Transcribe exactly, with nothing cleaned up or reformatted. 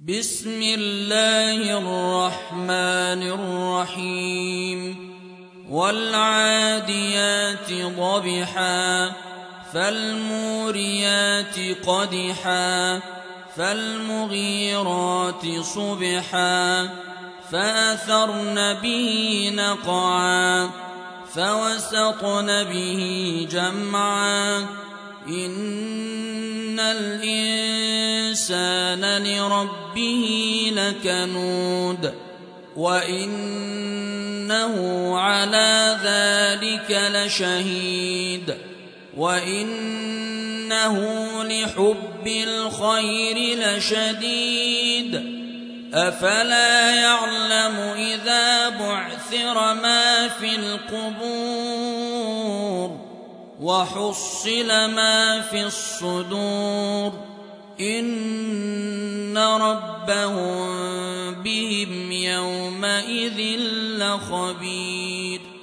بسم الله الرحمن الرحيم والعاديات ضبحا فالموريات قدحا فالمغيرات صبحا فأثرن به نقعا فوسطن به جمعا إن الإنسان لربه لكنود وإنه على ذلك لشهيد وإنه لحب الخير لشديد أفلا يعلم إذا بعثر ما في القبور وحصل ما في الصدور إن ربهم بهم يومئذ لخبير.